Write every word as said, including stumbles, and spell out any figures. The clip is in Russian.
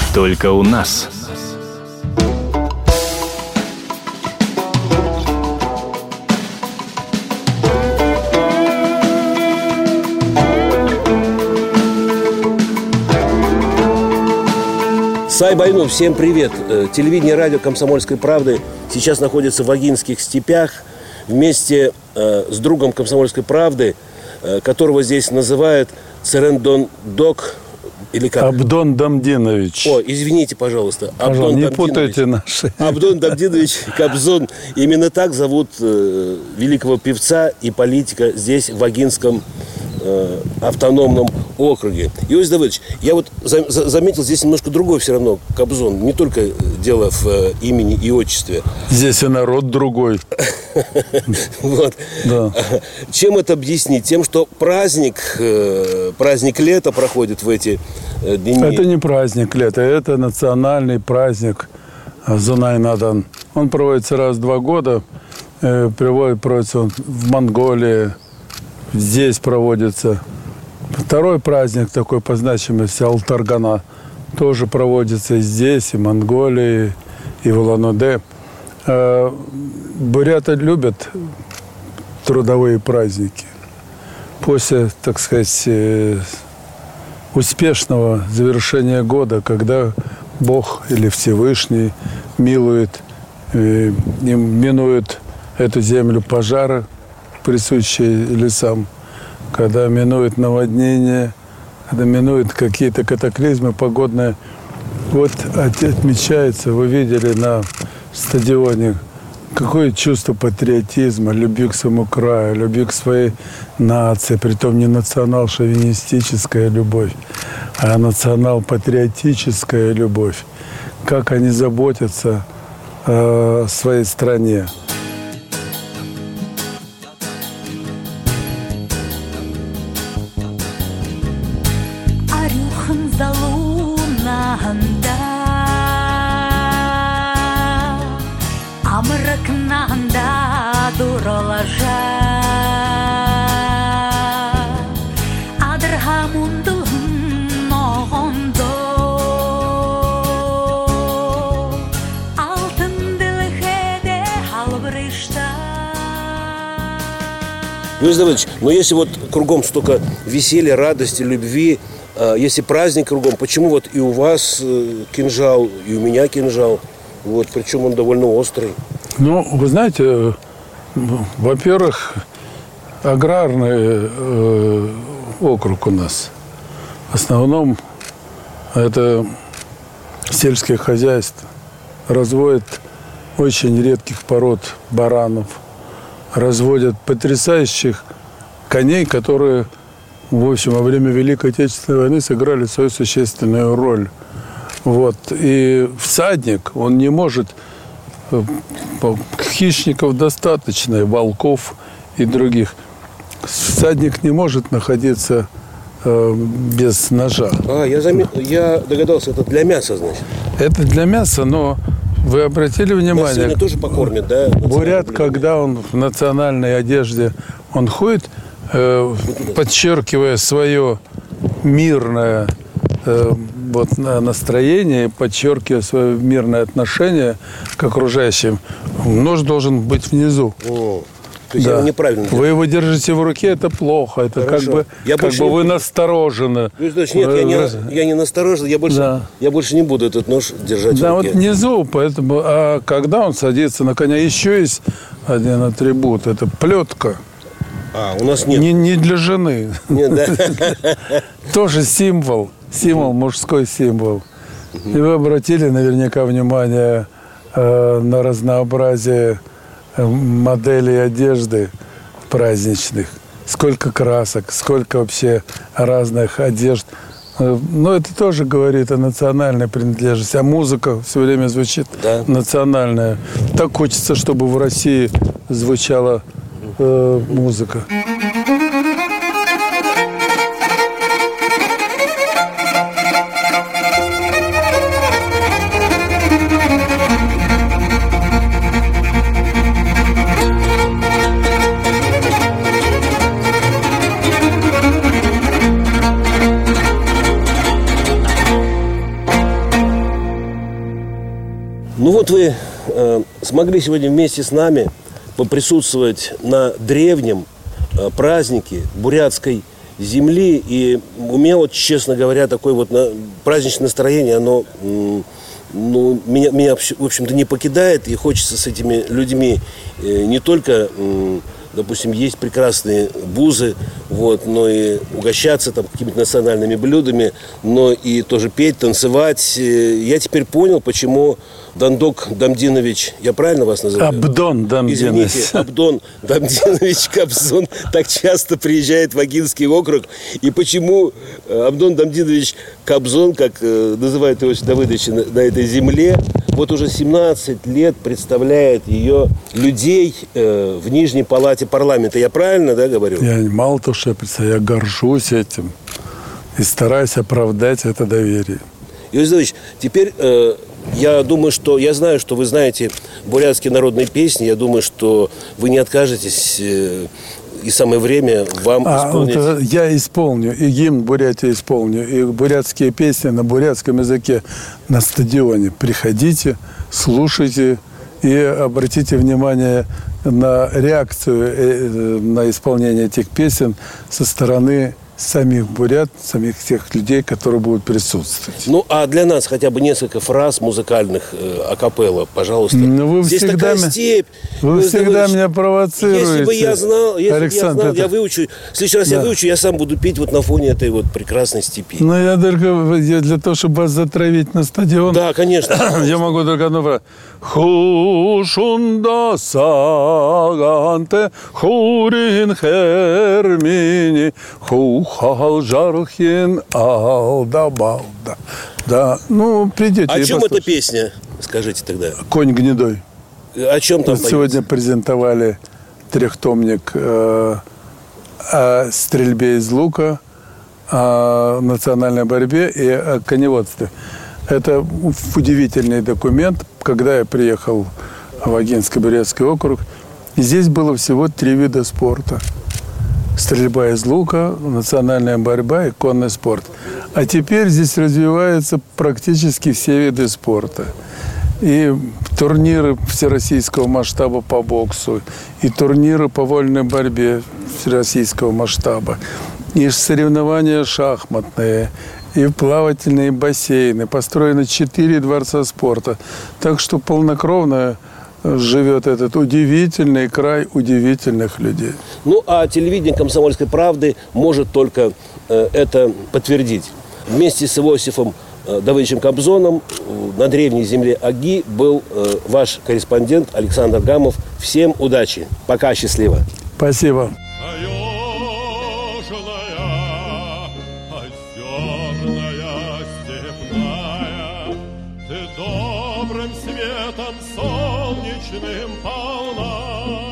Только у нас. Сайбайну, всем привет! Телевидение, радио «Комсомольской правды» сейчас находится в Вагинских степях вместе э, с другом «Комсомольской правды», э, которого здесь называют Церендон Док, или как? Абдон Дамдинович. О, извините, пожалуйста. Пожалуйста, Абдон не Дамдинович. путайте наши. Абдон Дамдинович Кобзон. Именно так зовут э, великого певца и политика здесь, в Вагинском э, автономном округе. Иосиф Давыдович, я вот за, за, заметил здесь немножко другой все равно Кобзон. Не только дело в э, имени и отчестве. Здесь и народ другой. Вот. Да. Чем это объяснить? Тем, что праздник, э, праздник лета проходит в эти э, дни. Это не праздник лета, это национальный праздник Зунай-Надан. Он проводится раз в два года. Э, проводится он в Монголии, здесь проводится. Второй праздник такой по значимости Алтаргана тоже проводится и здесь, и в Монголии, и в Улан-Удэ. Э, буряты любят трудовые праздники. После, так сказать, э, успешного завершения года, когда Бог или Всевышний милует, э, им минует эту землю пожары, присущие лесам, когда минует наводнение, когда минуют какие-то катаклизмы погодные. Вот отмечается, вы видели на стадионе, какое чувство патриотизма, любви к своему краю, любви к своей нации, притом не национал-шовинистическая любовь, а национал-патриотическая любовь. Как они заботятся о своей стране. Иосиф Давыдович, но если вот кругом столько веселья, радости, любви, э, если праздник кругом, почему вот и у вас э, кинжал, и у меня кинжал, вот, причем он довольно острый? Ну, вы знаете, во-первых, аграрный э, округ у нас. В основном это сельское хозяйство. Разводят очень редких пород баранов. Разводят потрясающих коней, которые, в общем, во время Великой Отечественной войны сыграли свою существенную роль. Вот. И всадник, он не может... Хищников достаточно, и волков и других. Всадник не может находиться э, без ножа. А, я, заметил, я догадался, это для мяса, значит. Это для мяса, но... Вы обратили внимание? Нас сегодня тоже покормят, да? Бурят, когда он в национальной одежде, он ходит, э, подчеркивая свое мирное э, вот, настроение, подчеркивая свое мирное отношение к окружающим. Нож должен быть внизу. О, то есть да. я его неправильно делаю. Вы его держите в руке, это плохо. Это Хорошо. как бы, я как бы не... вы насторожены. Нет, я не, я не насторожен, я больше, да. я больше не буду этот нож держать да, в руке. Вот внизу, поэтому, а когда он садится на коня, еще есть один атрибут, это плетка. А, у нас нет. Не, не для жены. Нет, да. Тоже символ, символ, мужской символ. И вы обратили наверняка внимание э, на разнообразие моделей одежды праздничных. Сколько красок, сколько вообще разных одежд. Но это тоже говорит о национальной принадлежности. А музыка все время звучит да. национальная. Так хочется, чтобы в России звучала э, музыка. Ну вот вы э, смогли сегодня вместе с нами поприсутствовать на древнем э, празднике бурятской земли. И у меня вот, честно говоря, такое вот на, праздничное настроение, оно м, ну, меня, меня, в общем-то, не покидает. И хочется с этими людьми э, не только... М, допустим, есть прекрасные бузы, вот, но и угощаться там какими-то национальными блюдами, но и тоже петь, танцевать. Я теперь понял, почему Дандок Дамдинович, я правильно вас называю? Абдон Дамдинович. Извините, Абдон Дамдинович Кобзон так часто приезжает в Агинский округ, и почему Абдон Дамдинович Кобзон, как называют Иосиф Давыдович на, на этой земле, вот уже семнадцать лет представляет ее людей э, в Нижней палате парламента. Я правильно, да, говорю? Я мало того, что я представляю, я горжусь этим и стараюсь оправдать это доверие. Иосиф Давыдович, теперь э, я думаю, что... Я знаю, что вы знаете бурятские народные песни. Я думаю, что вы не откажетесь... Э, и самое время вам а, исполнить... Вот, я исполню, и гимн Бурятии исполню, и бурятские песни на бурятском языке на стадионе. Приходите, слушайте и обратите внимание на реакцию на исполнение этих песен со стороны самих бурят, самих тех людей, которые будут присутствовать. Ну, а для нас хотя бы несколько фраз музыкальных э, акапелла, пожалуйста. Ну, вы Здесь всегда такая степь. Вы, вы всегда меня провоцируете. Если бы я знал, если Александр, бы я знал, это... я выучу. В следующий раз да. я выучу, я сам буду петь вот на фоне этой вот прекрасной степи. Ну, я только для того, чтобы вас затравить на стадион. Да, конечно. Я могу только одну фразу. Хушунда саганте хурин хермини хухал жархин алда-балда. Да, ну, придите. О чем эта песня, скажите тогда? «Конь гнедой». О чем там вот сегодня презентовали трехтомник э, о стрельбе из лука, о национальной борьбе и о коневодстве. Это удивительный документ. Когда я приехал в Агинский бурятский округ, здесь было всего три вида спорта. Стрельба из лука, национальная борьба и конный спорт. А теперь здесь развиваются практически все виды спорта. И турниры всероссийского масштаба по боксу, и турниры по вольной борьбе всероссийского масштаба, и соревнования шахматные, и плавательные бассейны. Построено четыре дворца спорта. Так что полнокровно живет этот удивительный край удивительных людей. Ну, а телевидение «Комсомольской правды» может только э, это подтвердить. Вместе с Иосифом э, Давыдовичем Кобзоном э, на древней земле Аги был э, ваш корреспондент Александр Гамов. Всем удачи. Пока, счастливо. Спасибо. Добрым светом солнечным полна.